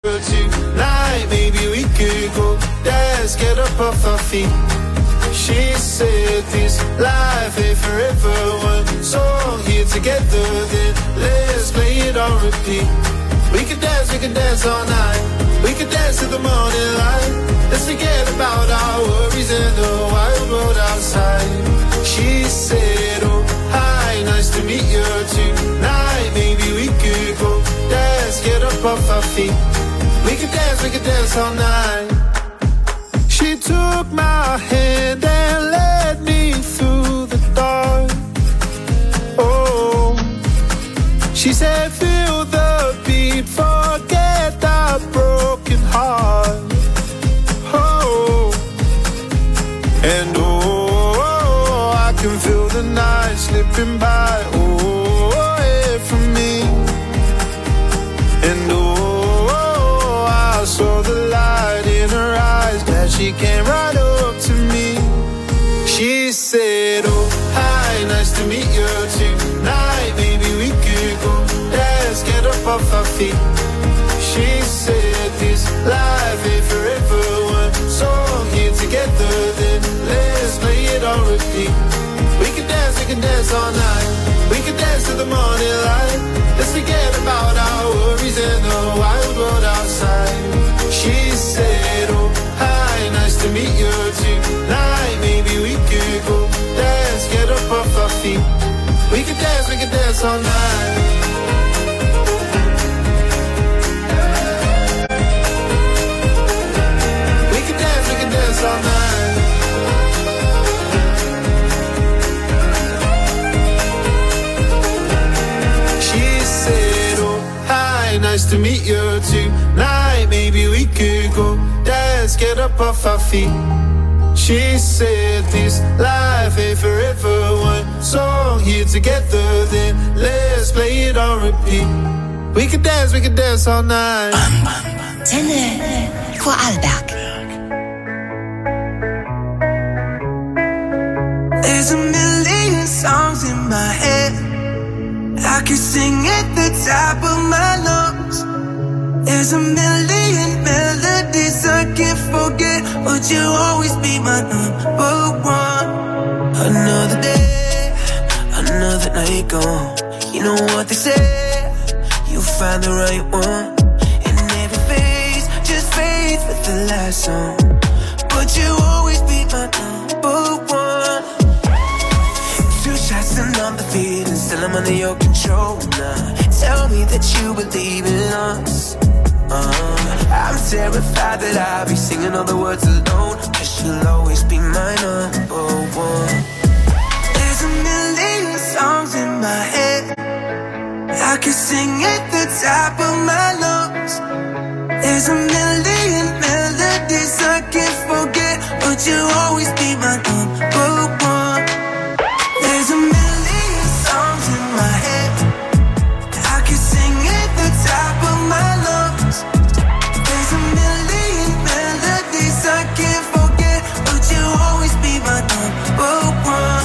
Tonight, maybe we could go dance, get up off our feet. She said this life ain't forever. One song here together, then let's play it on repeat. We can dance all night. We can dance till the morning light. Let's forget about our worries and the wild world outside. She said, oh, hi, nice to meet you tonight. Maybe we could go dance, get up off our feet. We can dance all night. She took my hand and led me through the dark. Oh, she said, feel the beat, forget the broken heart. Oh, and oh, I can feel the night slipping by. Oh, yeah, from me. And oh, I saw the light in her eyes, glad she came right up to me. She said, oh, hi, nice to meet you tonight. Maybe we could go dance, get up off our feet. She said this life ain't forever. One song here together, then let's play it on repeat. We can dance all night. We can dance till the morning light. Let's forget about our worries and the wild world outside. She said, oh, hi, nice to meet you tonight. Maybe we could go dance, get up off our feet. We can dance all night. We can dance all night. She said, oh, hi, nice to meet you tonight. Maybe we could go dance, get up off our feet. She said this life ain't forever. One song here together, then let's play it on repeat. We can dance all night. Antenne Vorarlberg. There's a million songs in my head. I could sing at the top of my lungs. There's a million melodies I can't forget, but you'll always be my number one. Another day, another night gone. You know what they say, you'll find the right one. And every phase just fades with the last song, but you'll always be my number one. Two shots and I'm the feeling, still I'm under your control now. Tell me that you believe in us. I'm terrified that I'll be singing all the words alone, 'cause you'll always be my number one. There's a million songs in my head. I could sing at the top of my lungs. There's a million melodies I can't forget, but you'll always be my number one. There's a million songs in my head. I could sing at the top of my lungs. There's a million melodies I can't forget, but you'll always be my number one.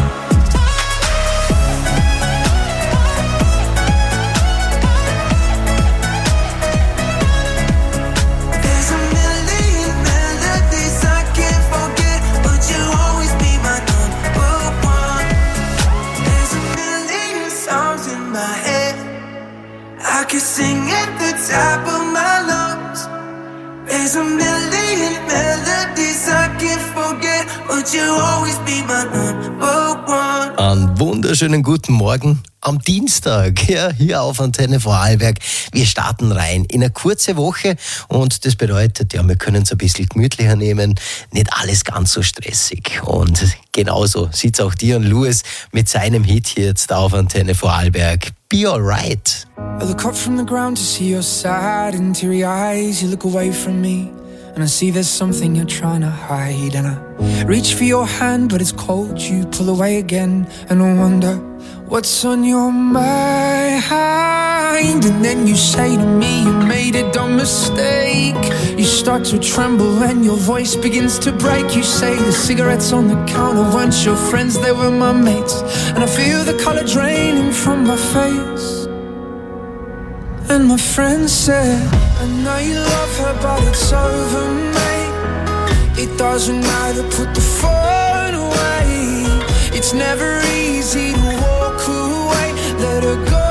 There's a million melodies I can't forget, but you'll always be my number one. There's a million songs in my head. I could sing at the top of my lungs. There's a million melodies I can't forget, but you'll always be my number one. Einen wunderschönen guten Morgen am Dienstag, ja, hier auf Antenne Vorarlberg. Wir starten rein in eine kurze Woche und das bedeutet, ja, wir können es ein bisschen gemütlicher nehmen, nicht alles ganz so stressig. Und genauso sieht's auch Dion Lewis mit seinem Hit hier jetzt auf Antenne Vorarlberg. Be Alright. I look up from the ground to see your sad and teary eyes. You look away from me and I see there's something you're trying to hide. And I reach for your hand but it's cold. You pull away again and I wonder what's on your mind. And then you say to me you made a dumb mistake. You start to tremble and your voice begins to break. You say the cigarettes on the counter weren't your friends, they were my mates. And I feel the colour draining from my face. And my friend said I know you love her, but it's over, mate. It doesn't matter, put the phone away. It's never easy to walk away. Let her go,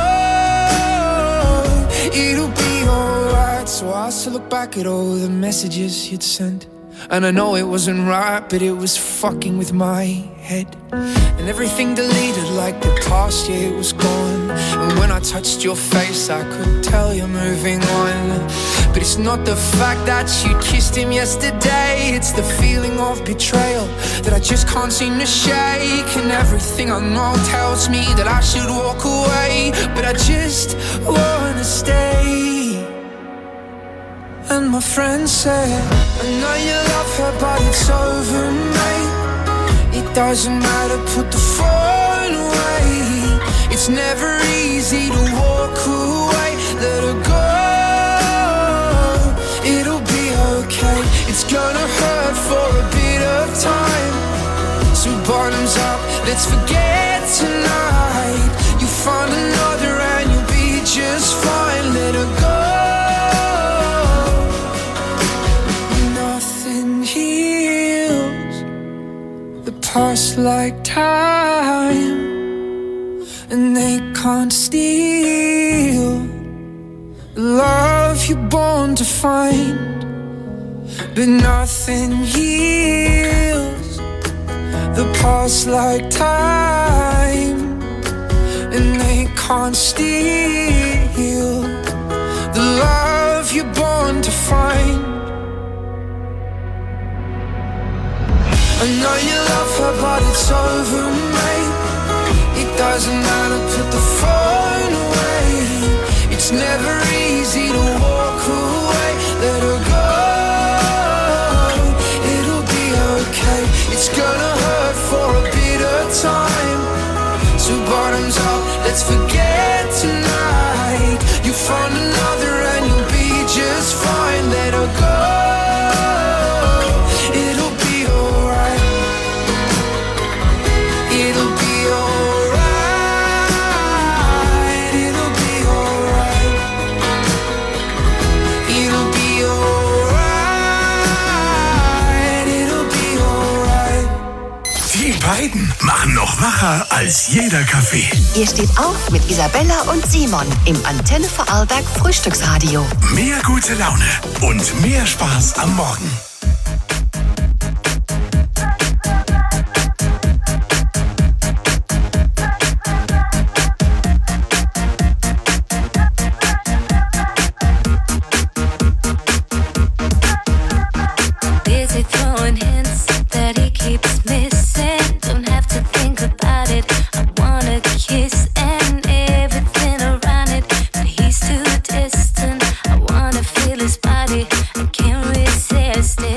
it'll be alright. So I still look back at all the messages you'd sent, and I know it wasn't right, but it was fucking with my head. And everything deleted like the past year was gone. And when I touched your face, I could tell you're moving on. But it's not the fact that you kissed him yesterday, it's the feeling of betrayal that I just can't seem to shake. And everything I know tells me that I should walk away, but I just wanna stay. And my friend said, I know you love her, but it's over, mate. It doesn't matter, put the phone away. It's never easy to walk away. Let her go, it'll be okay. It's gonna hurt for a bit of time. So bottoms up, let's forget tonight. You find another and you'll be just fine. Let her go. Past like time, and they can't steal the love you're born to find. But nothing heals the past like time, and they can't steal the love you're born to find. I know you love her, but it's over, mate. It doesn't matter, put the phone away. It's never easy to walk away. Let her go, it'll be okay. It's gonna hurt for a bit of time. So bottoms up, let's forget tonight. You find another and you'll be just fine. Let her go. Beiden machen noch wacher als jeder Kaffee. Ihr steht auf mit Isabella und Simon im Antenne Vorarlberg Frühstücksradio. Mehr gute Laune und mehr Spaß am Morgen. Feel his body, I can't resist it.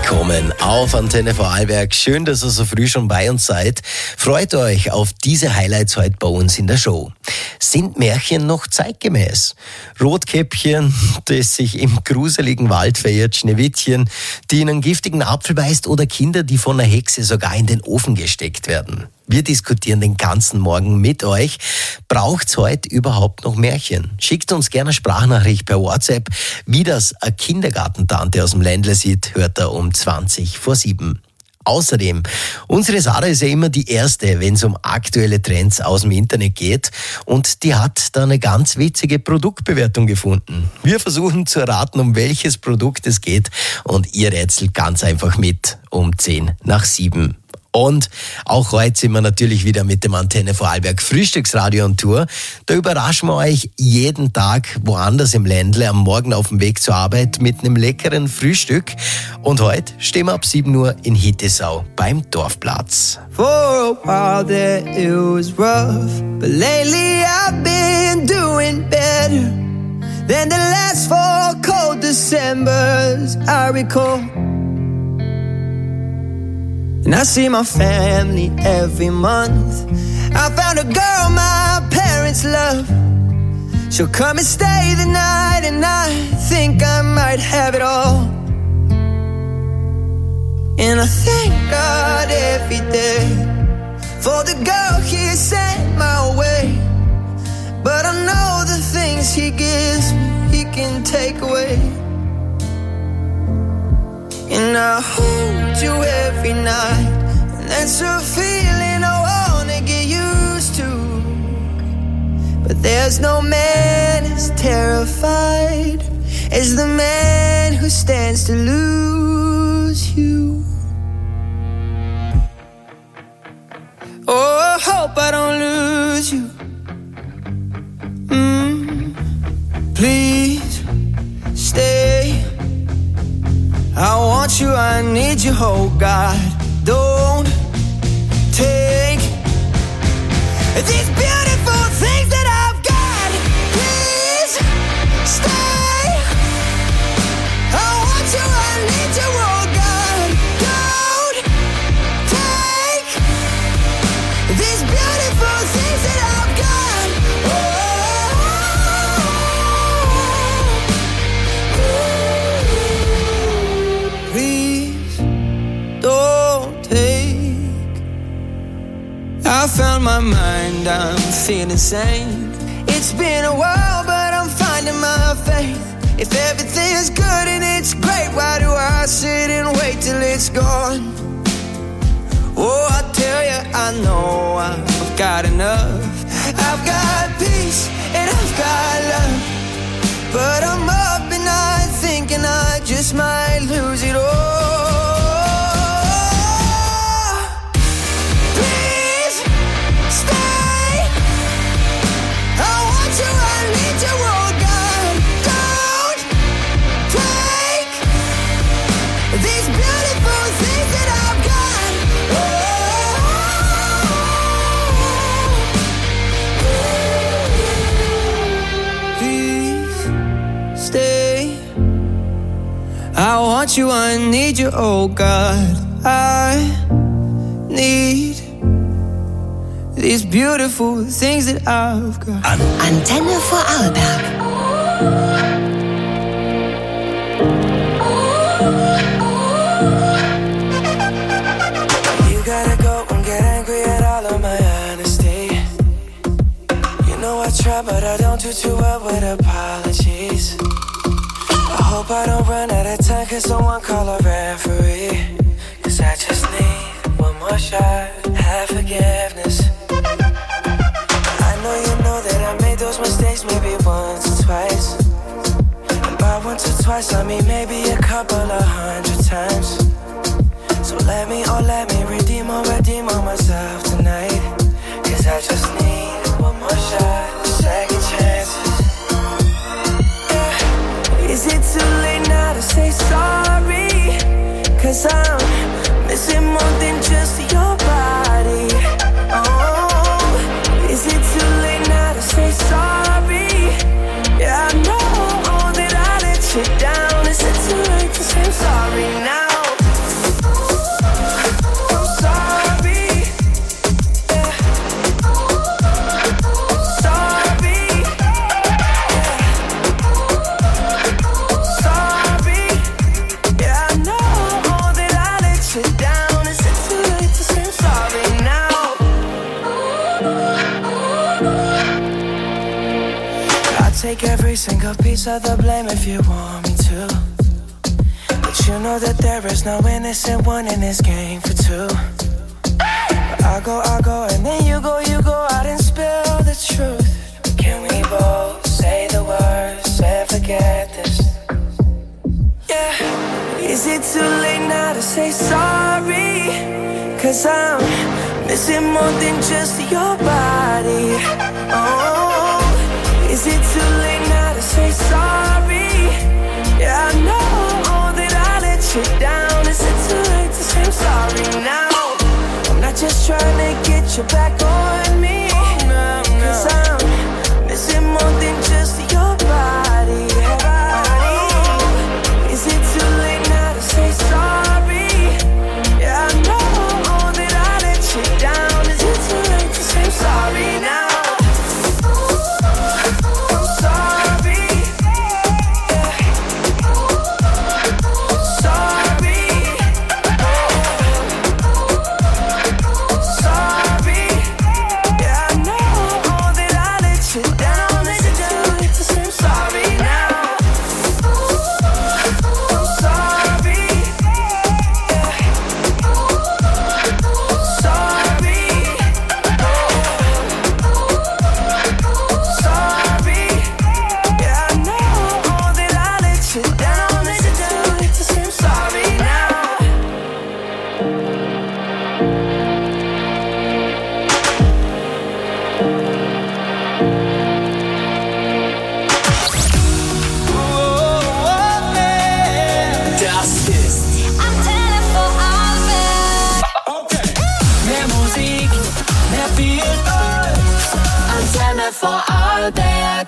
Willkommen auf Antenne Vorarlberg. Schön, dass ihr so früh schon bei uns seid. Freut euch auf diese Highlights heute bei uns in der Show. Sind Märchen noch zeitgemäß? Rotkäppchen, das sich im gruseligen Wald verirrt, Schneewittchen, die in einen giftigen Apfel beißt oder Kinder, die von einer Hexe sogar in den Ofen gesteckt werden. Wir diskutieren den ganzen Morgen mit euch. Braucht's heute überhaupt noch Märchen? Schickt uns gerne eine Sprachnachricht per WhatsApp. Wie das eine Kindergartentante aus dem Ländle sieht, hört er um 7:20. Außerdem, unsere Sarah ist ja immer die Erste, wenn es um aktuelle Trends aus dem Internet geht. Und die hat da eine ganz witzige Produktbewertung gefunden. Wir versuchen zu erraten, um welches Produkt es geht. Und ihr rätselt ganz einfach mit um 7:10. Und auch heute sind wir natürlich wieder mit dem Antenne Vorarlberg Frühstücksradio on Tour. Da überraschen wir euch jeden Tag woanders im Ländle am Morgen auf dem Weg zur Arbeit mit einem leckeren Frühstück. Und heute stehen wir ab 7 Uhr in Hittesau beim Dorfplatz. For a while there it was rough, but lately I've been doing better than the last 4 cold Decembers I recall. And I see my family every month. I found a girl my parents love. She'll come and stay the night, and I think I might have it all. And I thank God every day for the girl He sent my way. But I know the things He gives me, He can take away. And I hold you every night, and that's a feeling I wanna get used to. But there's no man as terrified as the man who stands to lose you. Oh, I hope I don't lose you. Please stay. I want you, I need you, oh God. Don't take these beautiful things that I've got. Please stay. I want you, I need you, oh God. Don't take these beautiful things that I've got. I found my mind, I'm feeling sane. It's been a while, but I'm finding my faith. If everything's good and it's great, why do I sit and wait till it's gone? Oh, I tell you, I know I've got enough. I've got peace and I've got love, but I'm up at night thinking I just might lose it all. I want you, I need you, oh God. I need these beautiful things that I've got. Antenne Vorarlberg. You gotta go and get angry at all of my honesty. You know I try, but I don't do too well with apologies. I hope I don't run out of time, cause someone call a referee. Cause I just need one more shot, have forgiveness. I know you know that I made those mistakes maybe once or twice. And by once or twice I mean maybe a couple of 100 times. So let me redeem on myself tonight. Cause I just need one more shot, second chances. Is it too late now to say sorry? Cause I'm missing more than just your body. Oh, is it too late now to say sorry? Yeah, I know that I let you down. Is it too late to say sorry now? take every single piece of the blame if you want me to. But you know that there is no innocent one in this game for two. But I go, and then you go out and spill the truth. Can we both say the words and forget this? Yeah. Is it too late now to say sorry? 'Cause I'm missing more than just your body. Oh, is it too late now to say sorry? Yeah, I know that I let you down. Is it too late to say I'm sorry now? I'm not just trying to get you back on me. 'Cause I'm missing more than just your body. Is it too late now to say sorry? Yeah, I know that I let you down. Is it too late to say I'm sorry now? I'm sorry. Yeah. Sorry. Sorry. Yeah, I know that I let you down. Is it too late to say I'm sorry now? I'm sorry. Yeah. Sorry. Sorry. Yeah, I know that I let you down. Is it too late to say I'm sorry now? Das ist Antenne Vorarlberg. Mehr Musik, mehr Vielfalt. Antenne Vorarlberg.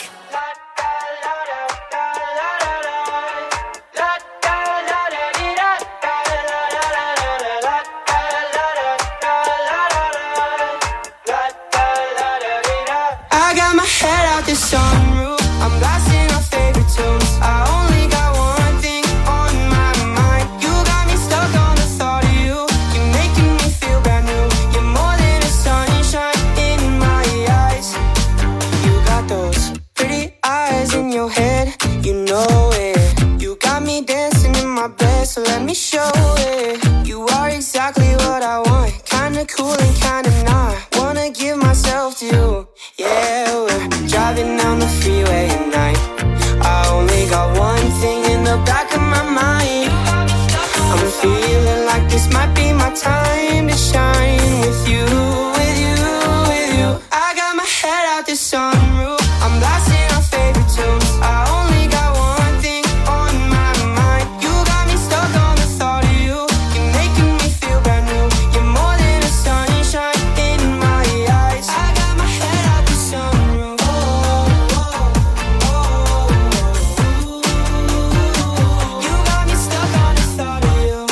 I got my head out the sunroof. I'm blasting our favorite tunes. I only got one thing on my mind. You got me stuck on the thought of you. You're making me feel brand new. You're more than a sunshine in my eyes. You got those pretty eyes in your head. You know it. You got me dancing in my bed, so let me show it. You are exactly what I want. Kinda cool and kinda not. Wanna give myself to you. Yeah, we're driving down the freeway at night. I only got one thing in the back of my mind. I'm feeling like this might be my time to shine with you, with you, with you. I got my head out the sunroof. I'm blasting our favorite tunes. I only got one thing on my mind. You got me stuck on the thought of you. You're making me feel brand new. You're more than a sunshine in my eyes. I got my head out the sunroof. You got me stuck on the thought of you.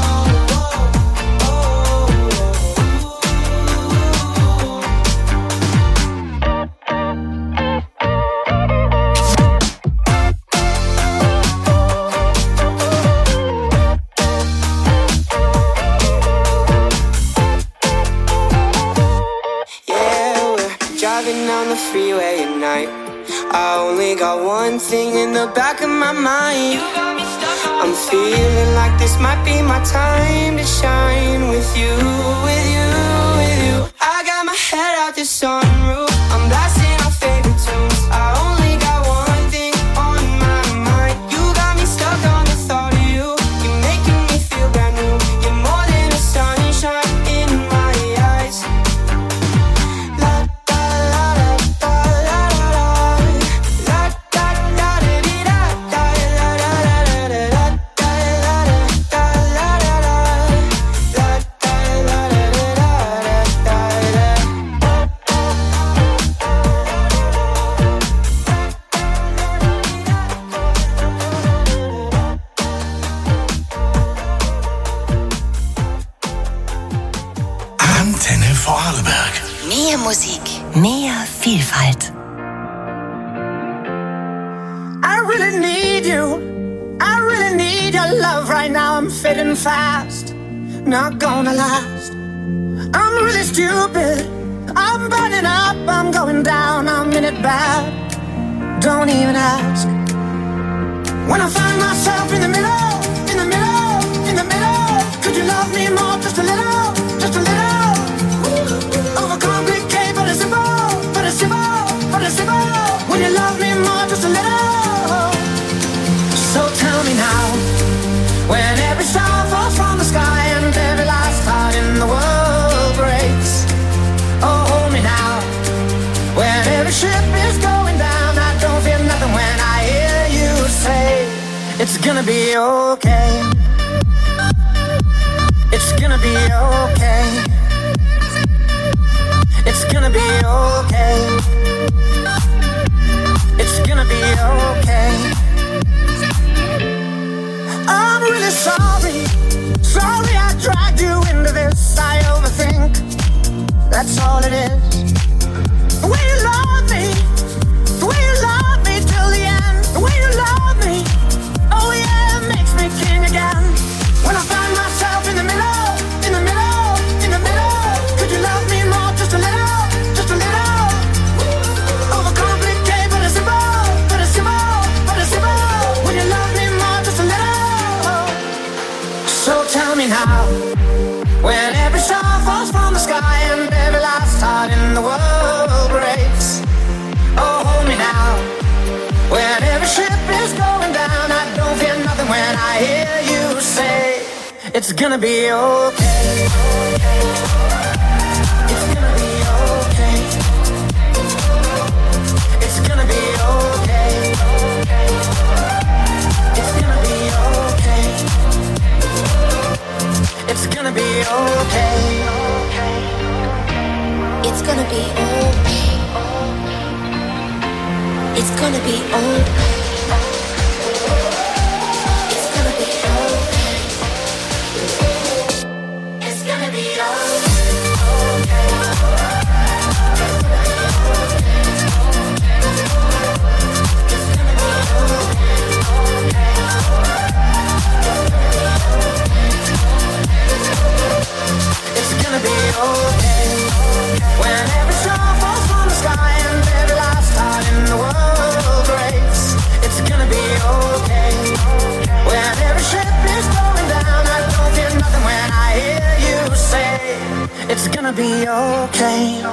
Yeah, we're driving down the freeway at night. I only got one thing in the back of my mind. I'm feeling like this might be my time to shine with you, with you, with you. I got my head out the sunroof. I'm blasting our favorite tunes. I only got one thing on my mind. You got me stuck on the thought of you. You're making me feel brand new. You're more than a sunshine in my eyes. La da la da la la la la da da da dee da da la la la la la da la da la la la la da la la la Antenne Vorarlberg. Mehr Musik, mehr Vielfalt. I really need you. I really need your love right now. I'm fading fast, not gonna last. I'm really stupid. I'm burning up, I'm going down, I'm in it bad. don't even ask. When I find myself in the middle, could you love me more, just a little, overcomplicate, but it's simple, when you love me more, just a little. So tell me now, when every star falls from the sky and every last heart in the world breaks, oh hold me now, when every ship is going down, I don't feel nothing when I hear you say, it's gonna be okay. It's gonna be okay. It's gonna be okay. It's gonna be okay. I'm really sorry. Sorry I dragged you into this. I overthink. That's all it is. The way you love me. The way you love me till the end. The way you love me. Oh yeah, it makes me king again. When I find myself in the middle, could you love me more, just a little, overcomplicate, but it's simple, when you love me more, just a little. So tell me now, when every star falls from the sky and every last heart in the world breaks, oh hold me now, when every ship is going down, I don't feel nothing when I hear you say, it's gonna be okay. It's gonna be okay. It's gonna be okay. It's gonna be okay. It's gonna be okay. It's gonna be okay. It's gonna be okay. It's gonna be okay. When every star falls from the sky and every last heart in the world breaks, it's gonna be okay. When every ship is going down, I don't feel nothing when I hear you say, it's gonna be okay.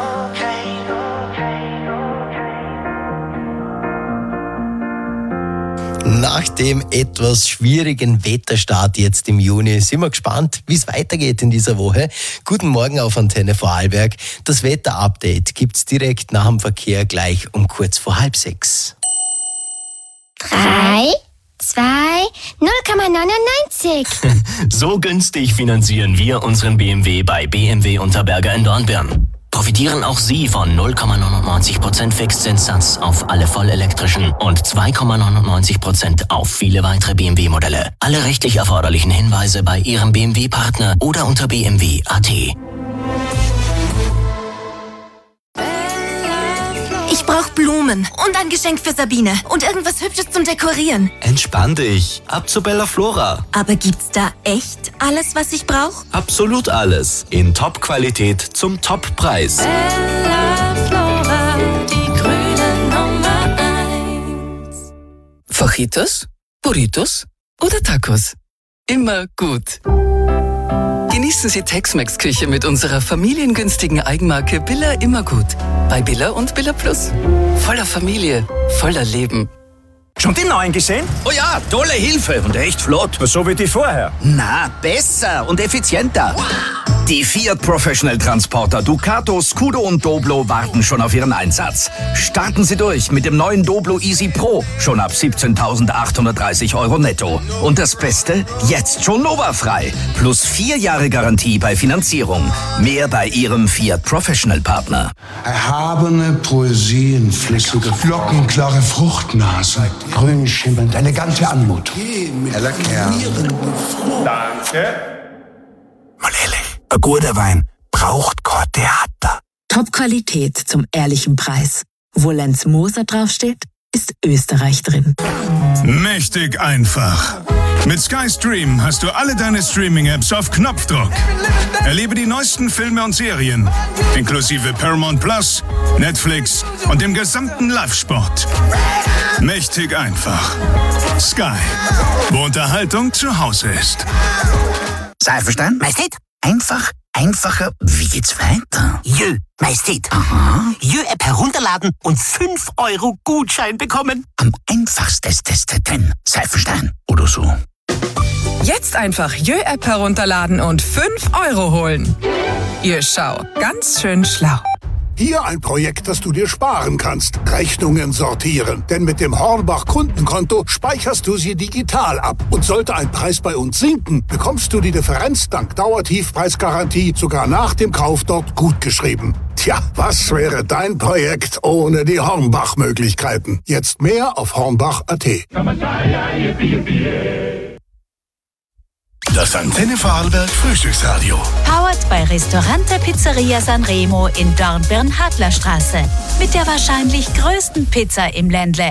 Nach dem etwas schwierigen Wetterstart jetzt im Juni sind wir gespannt, wie es weitergeht in dieser Woche. Guten Morgen auf Antenne Vorarlberg. Das Wetterupdate gibt's direkt nach dem Verkehr gleich um kurz vor 5:30. 3, 2, 0,99. So günstig finanzieren wir unseren BMW bei BMW Unterberger in Dornbirn. Profitieren auch Sie von 0,99% Fixzinssatz auf alle vollelektrischen und 2,99% auf viele weitere BMW-Modelle. Alle rechtlich erforderlichen Hinweise bei Ihrem BMW-Partner oder unter BMW.at. Ich brauche Blumen und ein Geschenk für Sabine und irgendwas Hübsches zum Dekorieren. Entspann dich. Ab zu Bella Flora. Aber gibt's da echt alles, was ich brauche? Absolut alles. In Top-Qualität zum Top-Preis. Bella Flora, die grüne Nummer 1. Fajitas, Burritos oder Tacos? Immer gut. Genießen Sie Tex-Mex-Küche mit unserer familiengünstigen Eigenmarke Billa Immergut. Bei Billa und Billa Plus. Voller Familie, voller Leben. Schon die neuen gesehen? Oh ja, tolle Hilfe und echt flott. So wie die vorher. Na, besser und effizienter. Wow. Die Fiat Professional Transporter Ducato, Scudo und Doblo warten schon auf ihren Einsatz. Starten Sie durch mit dem neuen Doblo Easy Pro, schon ab 17.830 € netto. Und das Beste, jetzt schon Nova-frei. Plus 4 Jahre Garantie bei Finanzierung. Mehr bei Ihrem Fiat Professional Partner. Erhabene Poesie in flüssiger glockenklare Fruchtnase, grün schimmernd, elegante Anmutung. Heller Kerl. Danke. Mal ehrlich, ein guter Wein braucht kein Theater. Top-Qualität zum ehrlichen Preis. Wo Lenz Moser draufsteht, ist Österreich drin. Mächtig einfach. Mit Sky Stream hast du alle deine Streaming-Apps auf Knopfdruck. Erlebe die neuesten Filme und Serien, inklusive Paramount Plus, Netflix und dem gesamten Live-Sport. Mächtig einfach. Sky, wo Unterhaltung zu Hause ist. Sei verstanden? Majestät, einfacher. Wie geht's weiter? Jö, Majestät. Aha. Jö-App herunterladen und 5 € Gutschein bekommen. Am einfachsten. Sei verstanden. Oder so. Jetzt einfach Jö-App herunterladen und 5 € holen. Jö, schau, ganz schön schlau. Hier ein Projekt, das du dir sparen kannst. Rechnungen sortieren. Denn mit dem Hornbach Kundenkonto speicherst du sie digital ab. Und sollte ein Preis bei uns sinken, bekommst du die Differenz dank Dauertiefpreisgarantie sogar nach dem Kauf dort gutgeschrieben. Tja, was wäre dein Projekt ohne die Hornbach-Möglichkeiten? Jetzt mehr auf hornbach.at. Das Antenne Vorarlberg Frühstücksradio. Powered bei Restaurante Pizzeria Sanremo in Dornbirn-Hadlerstraße. Mit der wahrscheinlich größten Pizza im Ländle.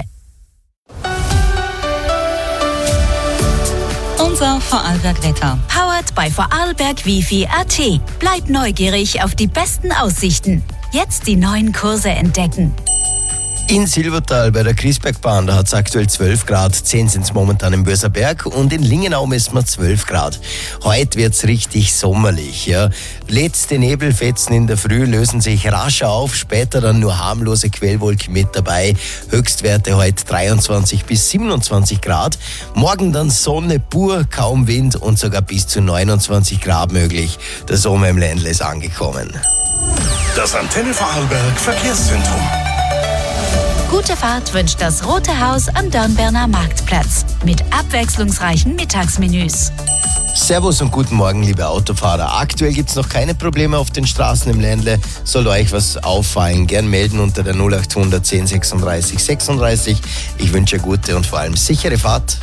Unser Vorarlberg-Wetter. Powered bei Vorarlberg Wifi.at. Bleib neugierig auf die besten Aussichten. Jetzt die neuen Kurse entdecken. In Silbertal bei der Griesbergbahn, da hat es aktuell 12 Grad, 10 sind es momentan im Börserberg und in Lingenau messen wir 12 Grad. Heute wird es richtig sommerlich. Ja. Letzte Nebelfetzen in der Früh lösen sich rasch auf, später dann nur harmlose Quellwolken mit dabei. Höchstwerte heute 23 bis 27 Grad. Morgen dann Sonne pur, kaum Wind und sogar bis zu 29 Grad möglich. Der Sommer im Ländle ist angekommen. Das Antenne Vorarlberg Verkehrszentrum. Gute Fahrt wünscht das Rote Haus am Dornbirner Marktplatz mit abwechslungsreichen Mittagsmenüs. Servus und guten Morgen, liebe Autofahrer. Aktuell gibt es noch keine Probleme auf den Straßen im Ländle. Soll euch was auffallen, gern melden unter der 0800 10 36 36. Ich wünsche eine gute und vor allem sichere Fahrt.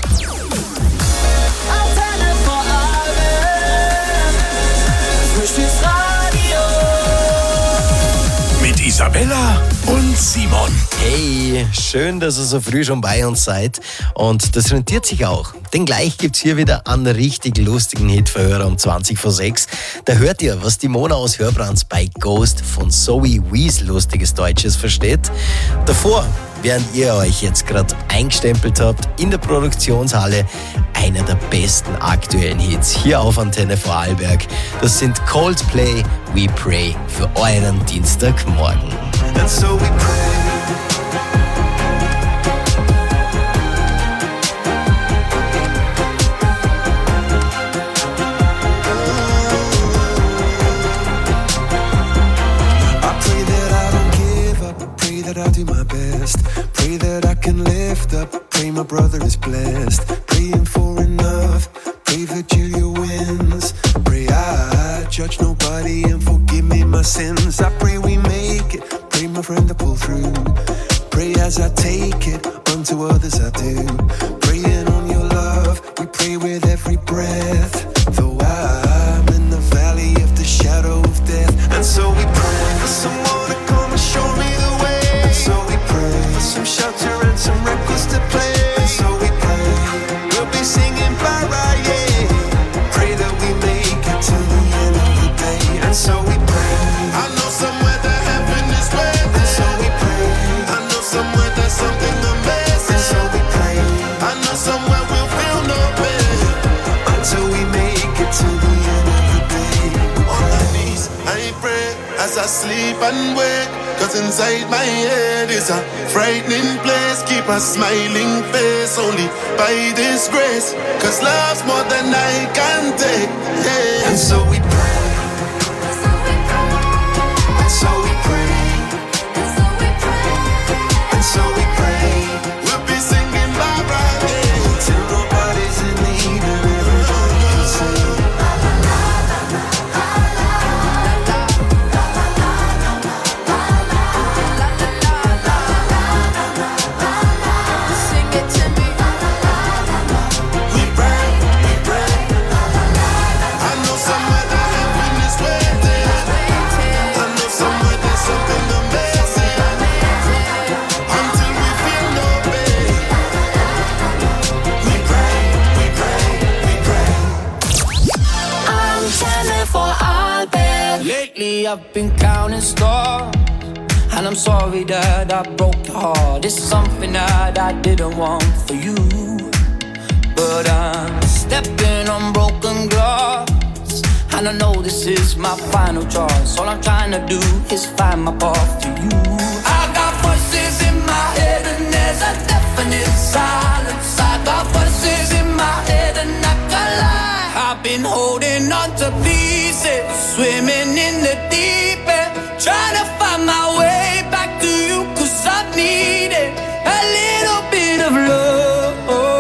Mit Isabella und Simon. Hey, schön, dass ihr so früh schon bei uns seid. Und das rentiert sich auch. Denn gleich gibt's hier wieder einen richtig lustigen Hitverhörer um 20 vor 6. Da hört ihr, was die Mona aus Hörbrands bei Ghost von Zoe Wees lustiges Deutsches versteht. Davor, während ihr euch jetzt gerade eingestempelt habt in der Produktionshalle, einer der besten aktuellen Hits hier auf Antenne Vorarlberg. Das sind Coldplay, We Pray für euren Dienstagmorgen. And so we pray. I do my best. Pray that I can lift up. Pray my brother is blessed. Praying for enough. Pray that Julia wins. Pray I judge nobody and forgive me my sins. I pray we make it. Pray my friend to pull through. Pray as I take it. Unto others I do. Praying on your love. We pray with every breath. Though I'm in the valley of the shadow of death. And so we pray for someone to come and show me the way. So we pray for some shelter and some records to play. And so we pray we'll be singing para, yeah. Pray that we make it to the end of the day. And so we pray. I know somewhere that heaven is waiting. And so we pray. I know somewhere there's something amazing. And so we pray. I know somewhere we'll feel no pain until we make it to the end of the day. On my knees I pray as I sleep and wake. Cause inside my head is a frightening place. Keep a smiling face only by this grace. Cause love's more than I can take, yeah. And so we pray. And so we pray. And so we pray. We'll be singing Barbara, yeah. Till nobody's in need and everybody can sing. Somewhere Vorarlberg. Lately I've been counting stars, and I'm sorry that I broke your heart. It's something that I didn't want for you, but I'm stepping on broken glass, and I know this is my final choice. All I'm trying to do is find my path to you. I got voices in my head and there's a definite silence. I got voices in my head and I can't lie. I've been holding on to pieces, swimming in the deep end, trying to find my way back to you, 'cause I needed a little bit of love,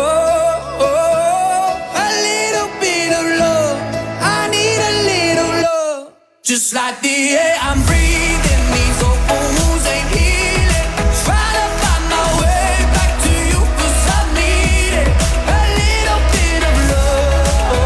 a little bit of love. I need a little love, just like the air I'm breathing. These open wounds ain't healing, trying to find my way back to you, 'cause I needed a little bit of love,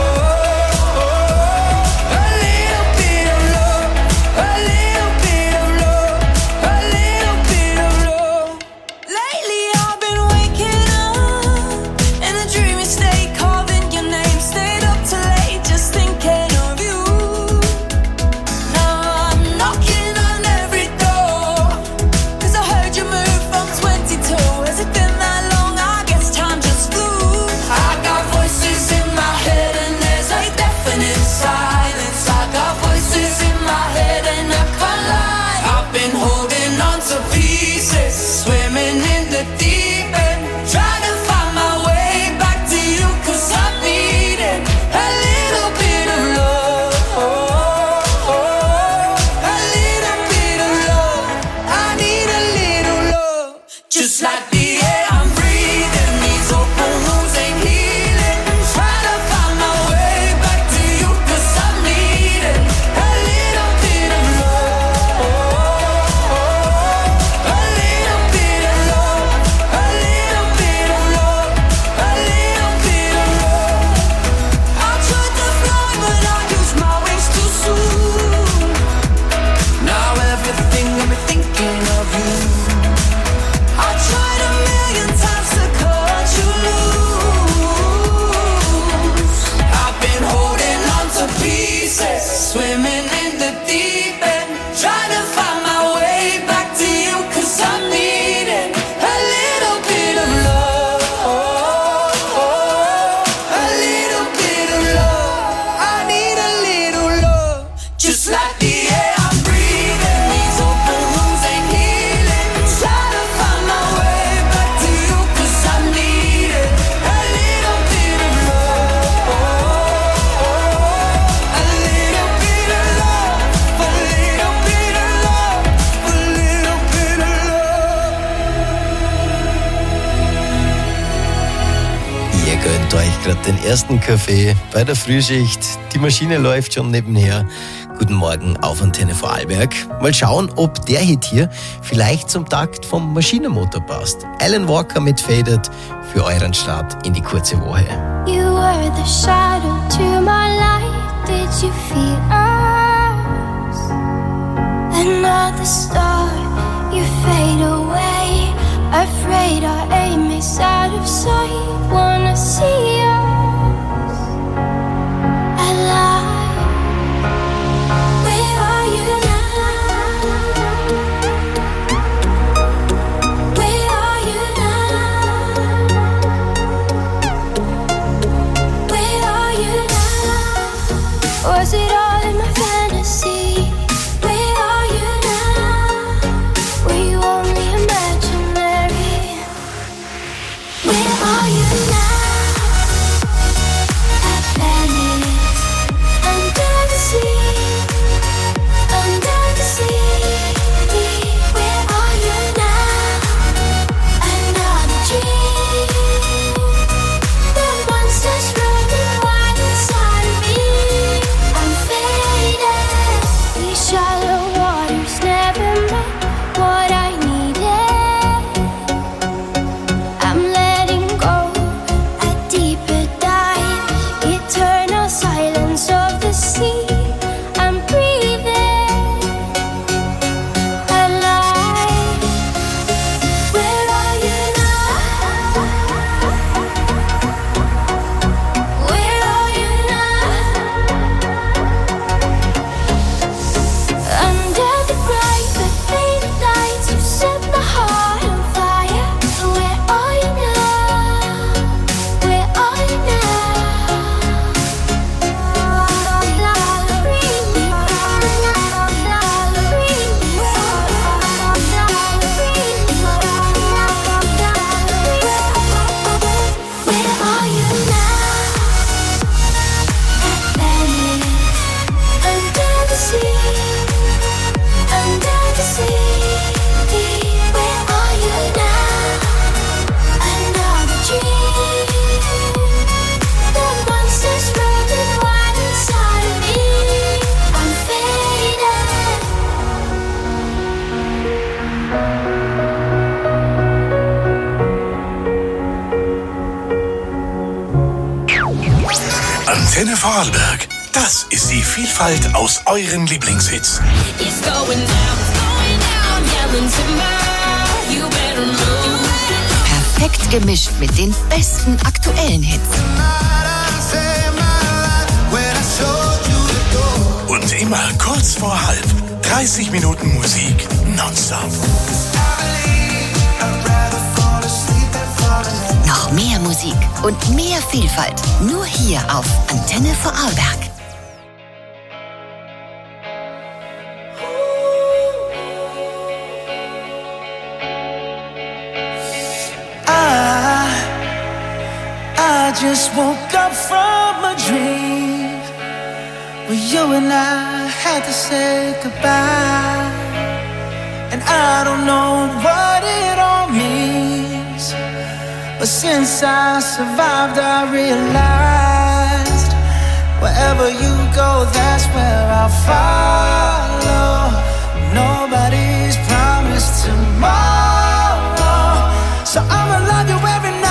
a little bit of love, a little bit of love, a little bit of love. Lately I've been waking up in a dreamy state, carving your name, stayed up till late just thinking of you. Now I'm knocking on every door, 'cause I heard you moved from 22. Has it been that long? I guess time just flew. I got voices in my head and there's a definite silence. I got voices in my head and I can't lie. I've been holding on to pieces, swimming in the deep end, trying to find my way back to you, 'cause I needed a little bit of love, a little bit of love. I need a little love, just like the air I'm breathing. These open wounds ain't healing, trying to find my way back to you, 'cause I needed a little bit of love, a little bit of love, a little bit of love, a little bit of love. I tried to fly but I used my wings too soon. Now everything got me thinking of you. I tried a million times to cut you loose. I've been holding on to pieces, swimming in the deep end, trying to find my way back to you, 'cause I needed a little bit of love, a little bit of love. I need a little love, just like the air I'm breathing. These open wounds ain't healing, trying to find my way back to you, 'cause I needed a little bit of love, a little bit of love, a little bit of love, a little bit of love. Ihr gönnt euch gerade den ersten Kaffee bei der Frühschicht. Die Maschine läuft schon nebenher. Guten Morgen auf Antenne Vorarlberg. Mal schauen, ob der Hit hier vielleicht zum Takt vom Maschinenmotor passt. Alan Walker mit Faded für euren Start in die kurze Woche. You were the shadow to my light. Did you feel us? Another star, you fade away. Afraid our aim is out of sight. Wanna see us alive. Where are you now? Where are you now? Where are you now? Was it all in my fantasy? Where are you now? Were you only imaginary? Where are you now? Atlantis, under the sea, under the sea. Where are you now? Another dream. The monsters running wild inside of me. I'm Vorarlberg. Das ist die Vielfalt aus euren Lieblingshits. It's going down, yelling timber. You better move. Perfekt gemischt mit den besten aktuellen Hits. Und immer kurz vor halb. 30 Minuten Musik nonstop. Noch mehr Musik und mehr Vielfalt. Nur hier auf Antenne Vorarlberg. I just woke up from a dream where you and I had to say goodbye. And I don't know what it all means, but since I survived I realized wherever you go, that's where I'll follow. Nobody's promised tomorrow, so I'ma love you every night.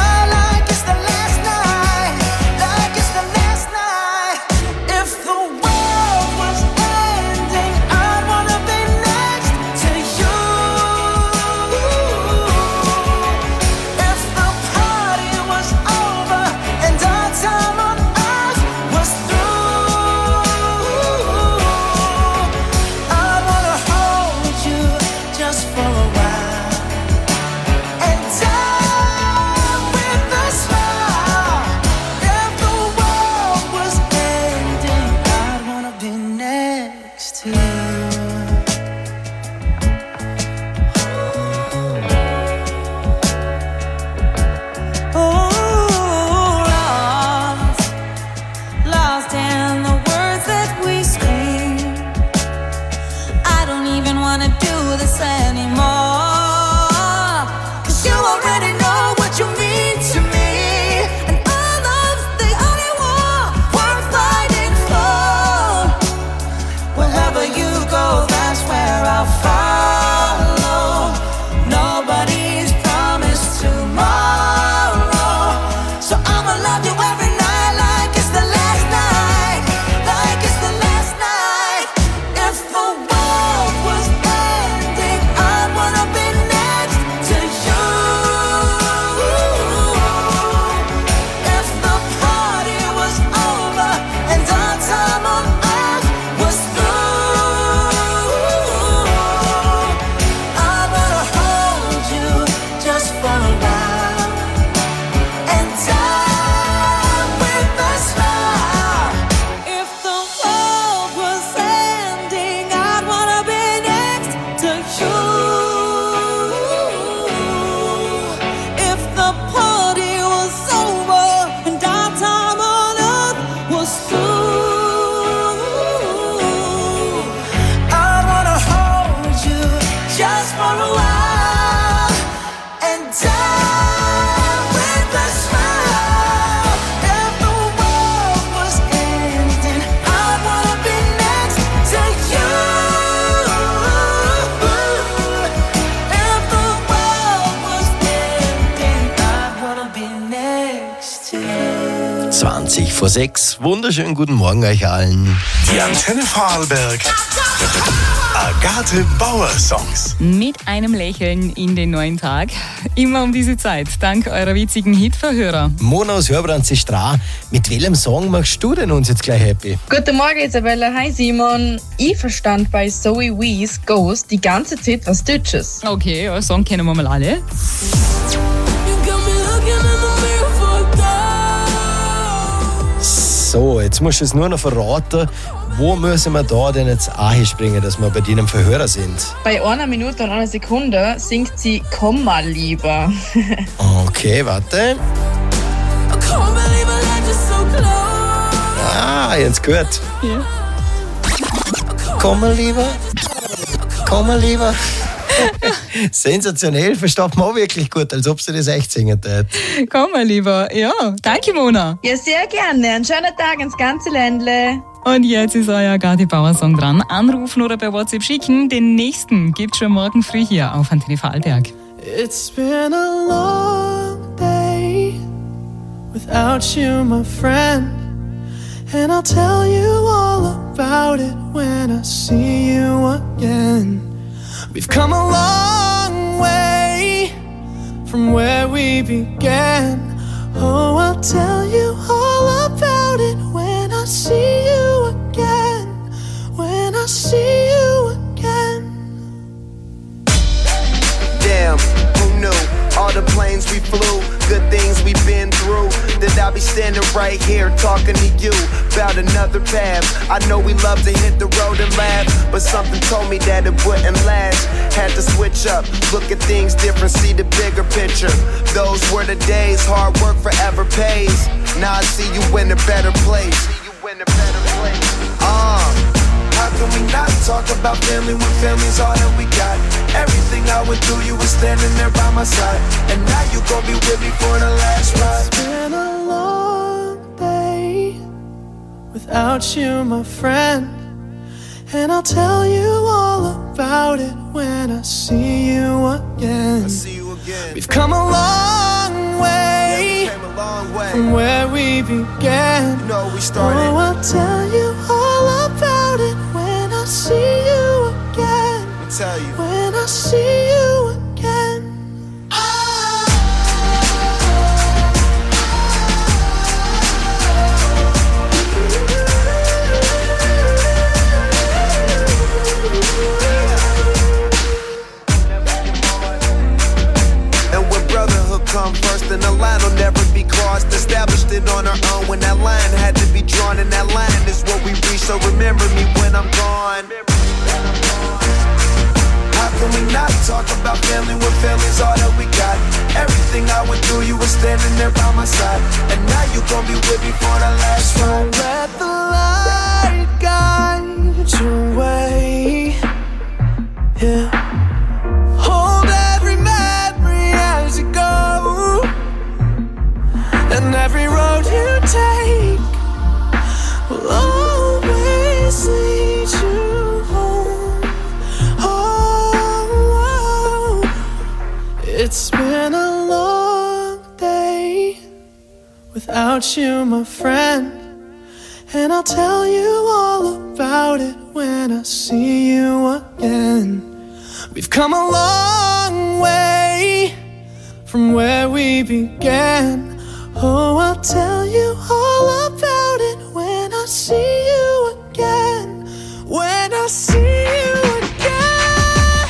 Vor 6. Wunderschönen guten Morgen euch allen. Die Antenne Vorarlberg. Agathe Bauer Songs. Mit einem Lächeln in den neuen Tag. Immer um diese Zeit. Dank eurer witzigen Hitverhörer. Mona aus Hörbrandsee-Stra, mit welchem Song machst du denn uns jetzt gleich happy? Guten Morgen Isabella, hi Simon. Ich verstand bei Zoe Wees Ghost die ganze Zeit was Deutsches. Okay, ja, Song kennen wir mal alle. So, jetzt musst du es nur noch verraten. Wo müssen wir da denn jetzt anspringen, dass wir bei dir im Verhörer sind? Bei 1 Minute und 1 Sekunde singt sie Komm mal lieber. Okay, warte. Ah, jetzt gehört. Ja. Komm mal lieber. Komm mal lieber. Sensationell, versteht man auch wirklich gut, als ob sie das echt singen tät. Komm mal lieber. Ja, danke Mona. Ja, sehr gerne. Einen schönen Tag ins ganze Ländle. Und jetzt ist euer Agathe Bauer Song dran. Anrufen oder per WhatsApp schicken. Den nächsten gibt's schon morgen früh hier auf Antenne Vorarlberg. It's been a long day without you, my friend. And I'll tell you all about it when I see you again. We've come a long way from where we began. Oh, I'll tell you all about it when I see you again. When I see you again. Damn, who knew? All the planes we flew, good things we've been through. That I'll be standing right here talking to you about another path. I know we love to hit the road and laugh, but something told me that it wouldn't last. Had to switch up, look at things different, see the bigger picture. Those were the days, hard work forever pays. Now I see you in a better place. How can we not talk about family when family's all that we got? Everything I went through, you were standing there by my side. And now you gon' be with me for the last ride. It's been a long day without you, my friend. And I'll tell you all about it when I see you again. We've come a long way, from where we began. Oh, I'll tell you all about it when I see you again. When I see you again. Come first and the line will never be crossed. Established it on our own when that line had to be drawn, and that line is what we reach. So remember me when I'm gone. How can we not talk about family when family's all that we got? Everything I went through, you were standing there by my side. And now you gon' be with me for the last ride. Let the light guide your way. Yeah. Hold every memory as you go. And every road you take will always lead you home. Oh, it's been a long day without you, my friend. And I'll tell you all about it when I see you again. We've come a long way from where we began. Oh, I'll tell you all about it when I see you again. When I see you again.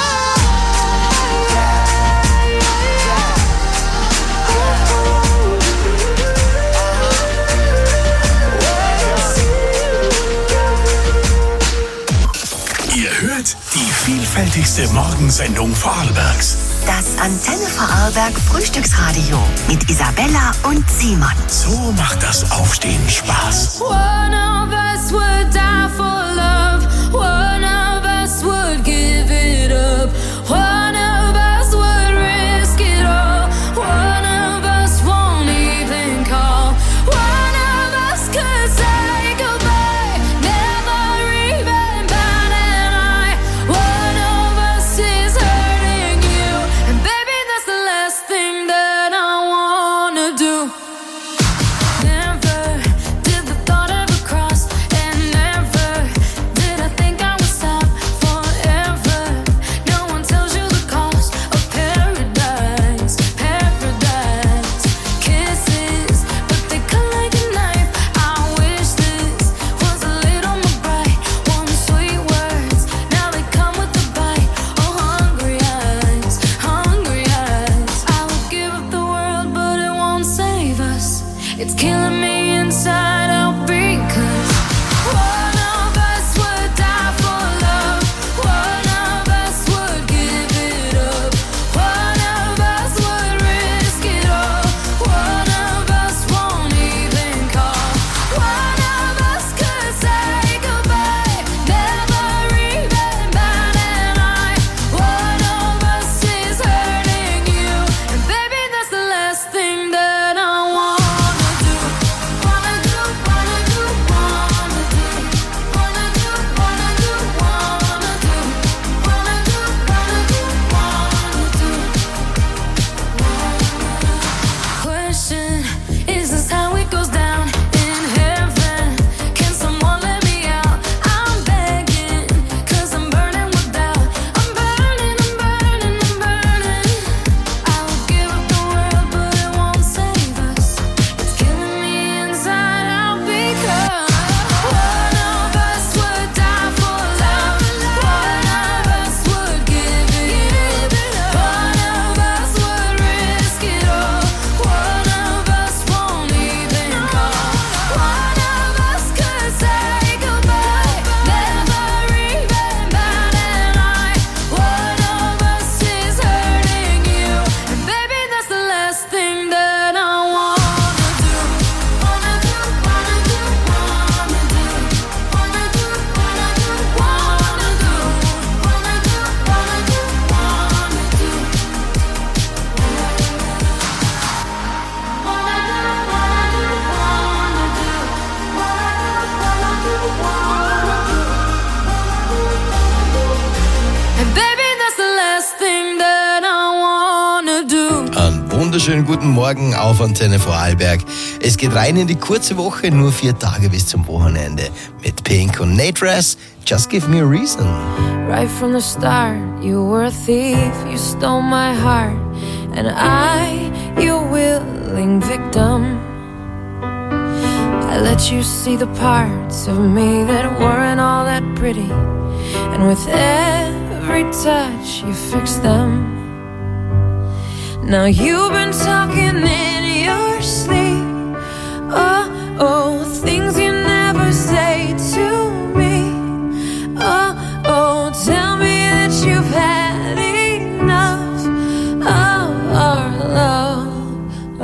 Ihr hört die vielfältigste Morgensendung Vorarlbergs. Das Antenne Vorarlberg Frühstücksradio mit Isabella und Simon. So macht das Aufstehen Spaß. One of us would die for love. One of us would give it up. One of us would risk it all. One of us won't even call. One of us could say goodbye, never even bat an eye. One of us is hurting you, and baby, that's the last thing that I wanna do. Never did the thought ever cross, and never wunderschönen guten Morgen auf Antenne Vorarlberg. Es geht rein in die kurze Woche, nur 4 Tage bis zum Wochenende. Mit Pink und Nate Rass, Just Give Me a Reason. Right from the start, you were a thief, you stole my heart, and I, your willing victim. I let you see the parts of me that weren't all that pretty, and with every touch you fixed them. Now you've been talking in your sleep, oh, things you never say to me. Oh, tell me that you've had enough of our love,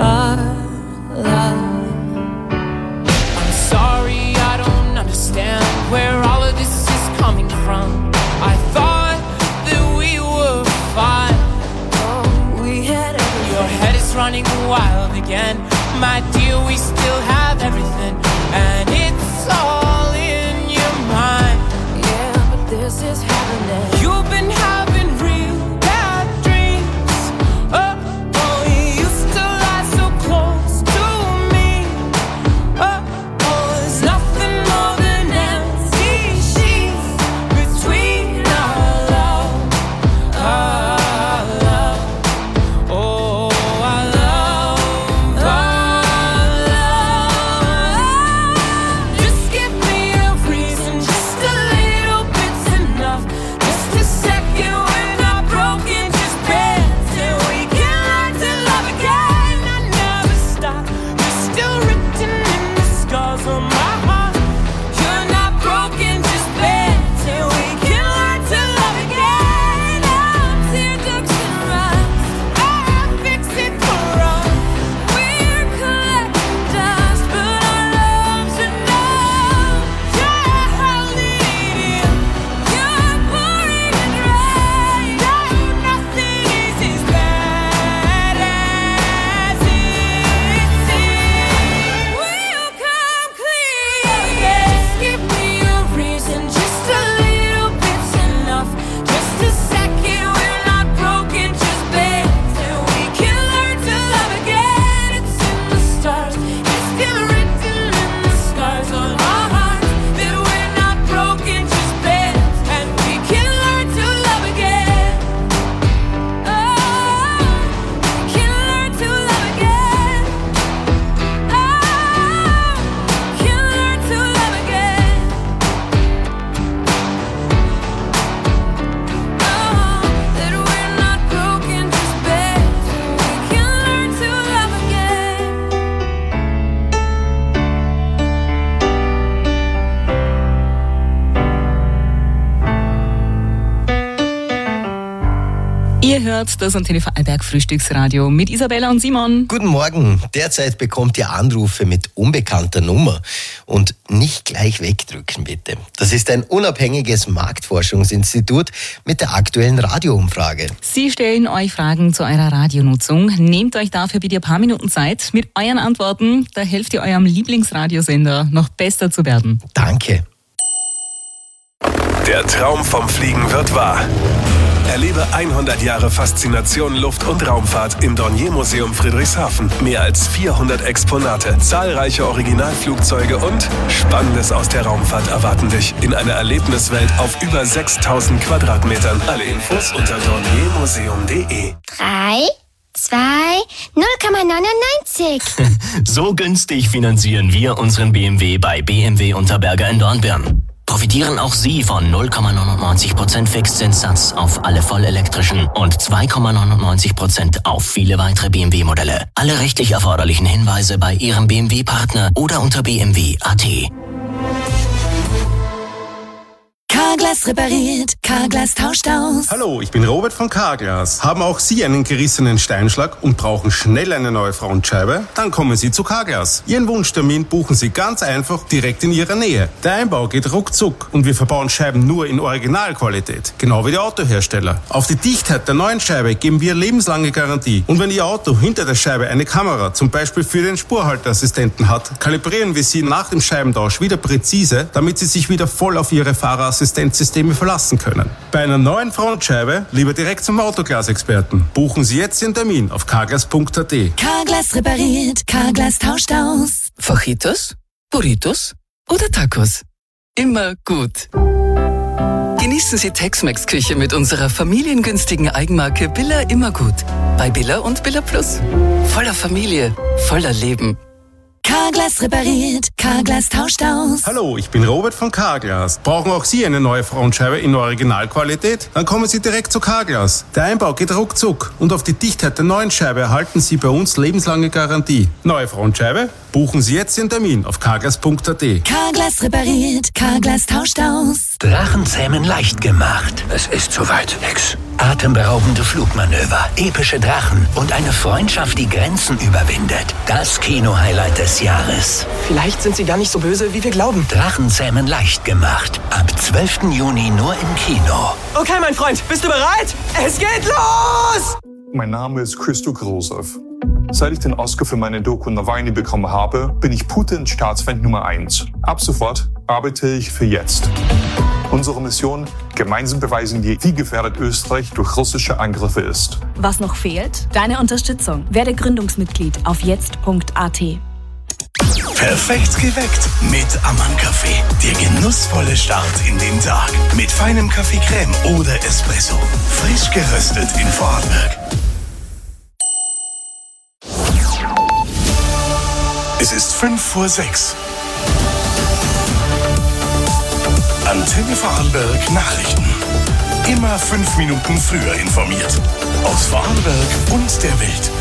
I'm sorry, I don't understand where all of this is coming from. I thought that we were fine. Your head is running wild again. My dear, we still have everything, and it's all in your mind. Yeah, but this is happening. You've been having real bad dreams. Oh, you used to lie so close to me. Oh, there's nothing more than empty sheets between our love. Ihr hört das Antenne Vorarlberg Frühstücksradio mit Isabella und Simon. Guten Morgen. Derzeit bekommt ihr Anrufe mit unbekannter Nummer. Und nicht gleich wegdrücken, bitte. Das ist ein unabhängiges Marktforschungsinstitut mit der aktuellen Radioumfrage. Sie stellen euch Fragen zu eurer Radionutzung. Nehmt euch dafür bitte ein paar Minuten Zeit. Mit euren Antworten, da helft ihr eurem Lieblingsradiosender noch besser zu werden. Danke. Der Traum vom Fliegen wird wahr. Erlebe 100 Jahre Faszination Luft- und Raumfahrt im Dornier-Museum Friedrichshafen. Mehr als 400 Exponate, zahlreiche Originalflugzeuge und Spannendes aus der Raumfahrt erwarten dich in einer Erlebniswelt auf über 6000 Quadratmetern. Alle Infos unter dorniermuseum.de. 3, 2, 0,99. So günstig finanzieren wir unseren BMW bei BMW Unterberger in Dornbirn. Profitieren auch Sie von 0,99% Fixzinssatz auf alle vollelektrischen und 2,99% auf viele weitere BMW-Modelle. Alle rechtlich erforderlichen Hinweise bei Ihrem BMW-Partner oder unter BMW.at. Carglass repariert, Carglass tauscht aus. Hallo, ich bin Robert von Carglass. Haben auch Sie einen gerissenen Steinschlag und brauchen schnell eine neue Frontscheibe? Dann kommen Sie zu Carglass. Ihren Wunschtermin buchen Sie ganz einfach direkt in Ihrer Nähe. Der Einbau geht ruckzuck und wir verbauen Scheiben nur in Originalqualität. Genau wie die Autohersteller. Auf die Dichtheit der neuen Scheibe geben wir lebenslange Garantie. Und wenn Ihr Auto hinter der Scheibe eine Kamera, zum Beispiel für den Spurhalteassistenten hat, kalibrieren wir Sie nach dem Scheibentausch wieder präzise, damit Sie sich wieder voll auf Ihre Fahrerassistenz Assistenzsysteme verlassen können. Bei einer neuen Frontscheibe lieber direkt zum Autoglas-Experten. Buchen Sie jetzt Ihren Termin auf carglass.at. Carglass repariert, Carglass tauscht aus. Fajitas, Burritos oder Tacos? Immer gut. Genießen Sie Tex-Mex-Küche mit unserer familiengünstigen Eigenmarke Billa Immergut. Bei Billa und Billa Plus. Voller Familie, voller Leben. Carglass repariert, Carglass tauscht aus. Hallo, ich bin Robert von Carglass. Brauchen auch Sie eine neue Frontscheibe in Originalqualität? Dann kommen Sie direkt zu Carglass. Der Einbau geht ruckzuck und auf die Dichtheit der neuen Scheibe erhalten Sie bei uns lebenslange Garantie. Neue Frontscheibe? Buchen Sie jetzt den Termin auf carglass.at. Carglass repariert, Carglass tauscht aus. Drachenzähmen leicht gemacht. Es ist soweit, Hex. Atemberaubende Flugmanöver, epische Drachen und eine Freundschaft, die Grenzen überwindet. Das Kino-Highlight des Jahres. Vielleicht sind sie gar nicht so böse, wie wir glauben. Drachenzähmen leicht gemacht. Ab 12. Juni nur im Kino. Okay, mein Freund, bist du bereit? Es geht los! Mein Name ist Christo Grosow. Seit ich den Oscar für meine Doku Nawalny bekommen habe, bin ich Putins Staatsfeind Nummer 1. Ab sofort arbeite ich für Jetzt. Unsere Mission: gemeinsam beweisen wir, wie gefährdet Österreich durch russische Angriffe ist. Was noch fehlt? Deine Unterstützung. Werde Gründungsmitglied auf jetzt.at. Perfekt geweckt mit Ammann-Kaffee. Der genussvolle Start in den Tag. Mit feinem Kaffeecreme oder Espresso. Frisch geröstet in Vorarlberg. Es ist 5:06. Antenne Vorarlberg Nachrichten. Immer 5 Minuten früher informiert. Aus Vorarlberg und der Welt.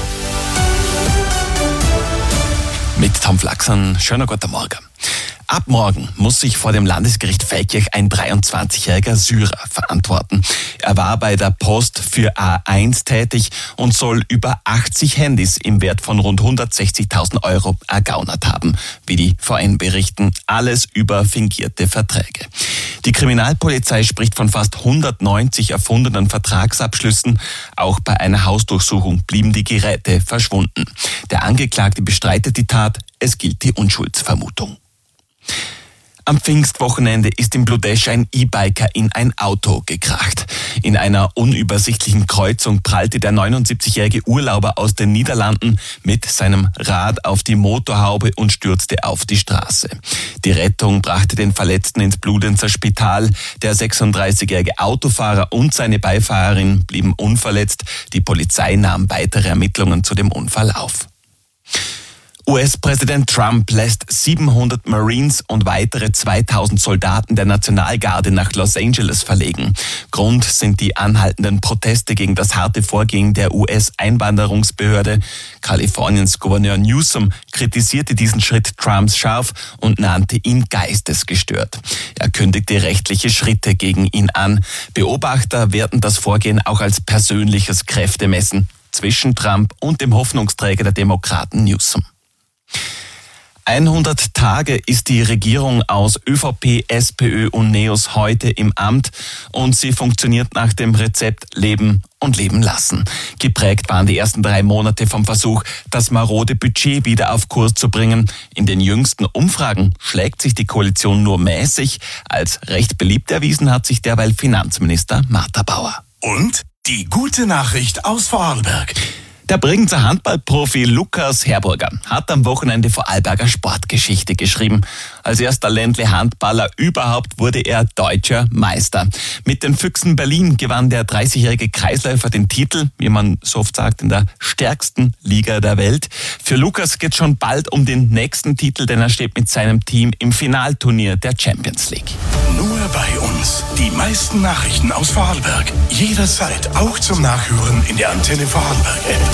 Mit Tom Flachsen, schöner guten Morgen. Ab morgen muss sich vor dem Landesgericht Feldkirch ein 23-jähriger Syrer verantworten. Er war bei der Post für A1 tätig und soll über 80 Handys im Wert von rund 160.000 Euro ergaunert haben, wie die VN berichten. Alles über fingierte Verträge. Die Kriminalpolizei spricht von fast 190 erfundenen Vertragsabschlüssen. Auch bei einer Hausdurchsuchung blieben die Geräte verschwunden. Der Angeklagte bestreitet die Tat. Es gilt die Unschuldsvermutung. Am Pfingstwochenende ist in Bludesch ein E-Biker in ein Auto gekracht. In einer unübersichtlichen Kreuzung prallte der 79-jährige Urlauber aus den Niederlanden mit seinem Rad auf die Motorhaube und stürzte auf die Straße. Die Rettung brachte den Verletzten ins Bludenzer Spital. Der 36-jährige Autofahrer und seine Beifahrerin blieben unverletzt. Die Polizei nahm weitere Ermittlungen zu dem Unfall auf. US-Präsident Trump lässt 700 Marines und weitere 2000 Soldaten der Nationalgarde nach Los Angeles verlegen. Grund sind die anhaltenden Proteste gegen das harte Vorgehen der US-Einwanderungsbehörde. Kaliforniens Gouverneur Newsom kritisierte diesen Schritt Trumps scharf und nannte ihn geistesgestört. Er kündigte rechtliche Schritte gegen ihn an. Beobachter werten das Vorgehen auch als persönliches Kräftemessen zwischen Trump und dem Hoffnungsträger der Demokraten Newsom. 100 Tage ist die Regierung aus ÖVP, SPÖ und NEOS heute im Amt und sie funktioniert nach dem Rezept Leben und Leben lassen. Geprägt waren die ersten 3 Monate vom Versuch, das marode Budget wieder auf Kurs zu bringen. In den jüngsten Umfragen schlägt sich die Koalition nur mäßig. Als recht beliebt erwiesen hat sich derweil Finanzminister Martha Bauer. Und die gute Nachricht aus Vorarlberg. Der Bregenzer Handballprofi Lukas Herburger hat am Wochenende Vorarlberger Sportgeschichte geschrieben. Als erster Ländle-Handballer überhaupt wurde er deutscher Meister. Mit den Füchsen Berlin gewann der 30-jährige Kreisläufer den Titel, wie man so oft sagt, in der stärksten Liga der Welt. Für Lukas geht es schon bald um den nächsten Titel, denn er steht mit seinem Team im Finalturnier der Champions League. Nur bei uns. Die meisten Nachrichten aus Vorarlberg. Jederzeit auch zum Nachhören in der Antenne Vorarlberg-App.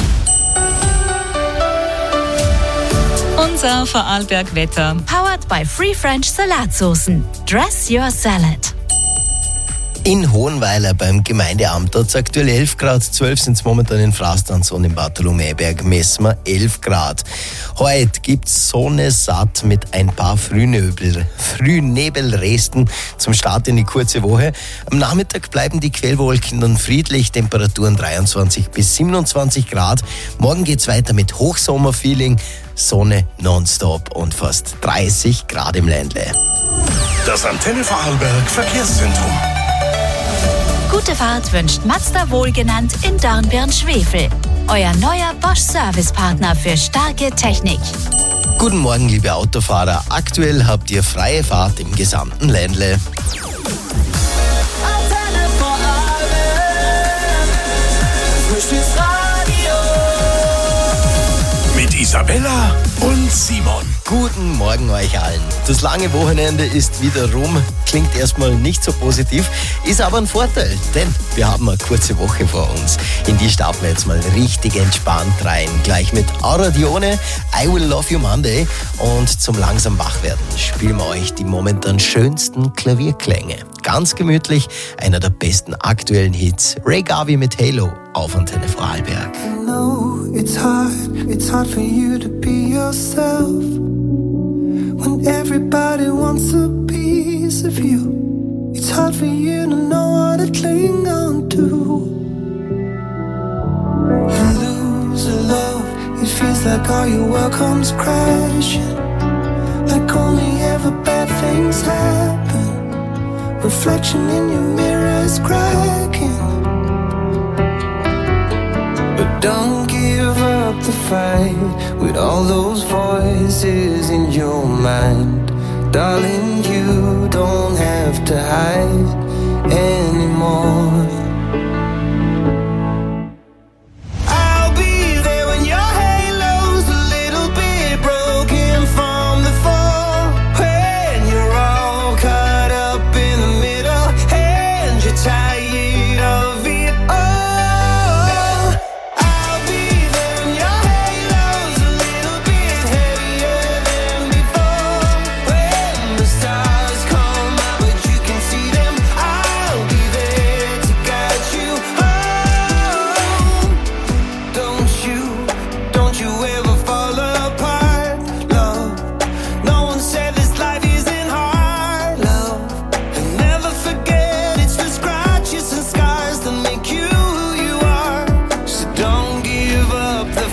Unser Vorarlberg-Wetter. Powered by Free French Salatsoßen. Dress your salad. In Hohenweiler beim Gemeindeamt hat es aktuell 11 Grad, 12 sind es momentan in Frastanz und in Bartholomäberg messen wir 11 Grad. Heute gibt's Sonne satt mit ein paar Frühnebelresten zum Start in die kurze Woche. Am Nachmittag bleiben die Quellwolken dann friedlich, Temperaturen 23 bis 27 Grad. Morgen geht's weiter mit Hochsommerfeeling, Sonne nonstop und fast 30 Grad im Ländle. Das Antenne Vorarlberg Verkehrszentrum. Gute Fahrt wünscht Mazda wohlgenannt in Dornbirn-Schwefel. Euer neuer Bosch-Servicepartner für starke Technik. Guten Morgen, liebe Autofahrer. Aktuell habt ihr freie Fahrt im gesamten Ländle. Antenne Vorarlberg, Frühstücksradio. Mit Isabella und Simon. Guten Morgen euch allen. Das lange Wochenende ist wieder rum. Klingt erstmal nicht so positiv, ist aber ein Vorteil, denn wir haben eine kurze Woche vor uns. In die starten wir jetzt mal richtig entspannt rein. Gleich mit Aura Dione, I Will Love You Monday. Und zum langsam Wachwerden spielen wir euch die momentan schönsten Klavierklänge. Ganz gemütlich, einer der besten aktuellen Hits. Ray Garvey mit Halo auf Antenne Vorarlberg. I know it's hard for you to be yourself when everybody wants a piece of you. It's hard for you to know what to cling on to. You lose a love, it feels like all your world comes crashing, like only ever bad things happen. Reflection in your mirror is cracking. But don't give up the fight with all those voices in your mind. Darling, you don't have to hide anymore. I'll be there when your halo's a little bit broken from the fall, when you're all caught up in the middle and you're tired of it all.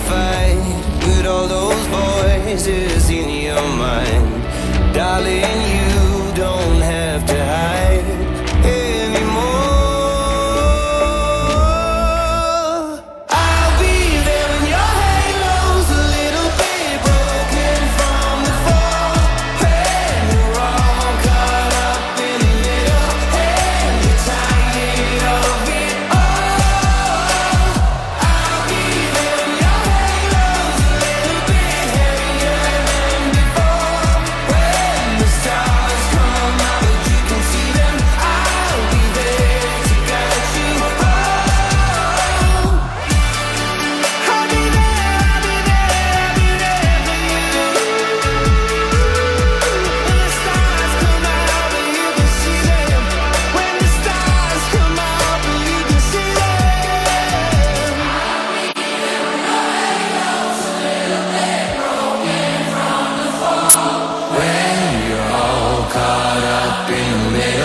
In your mind, darling.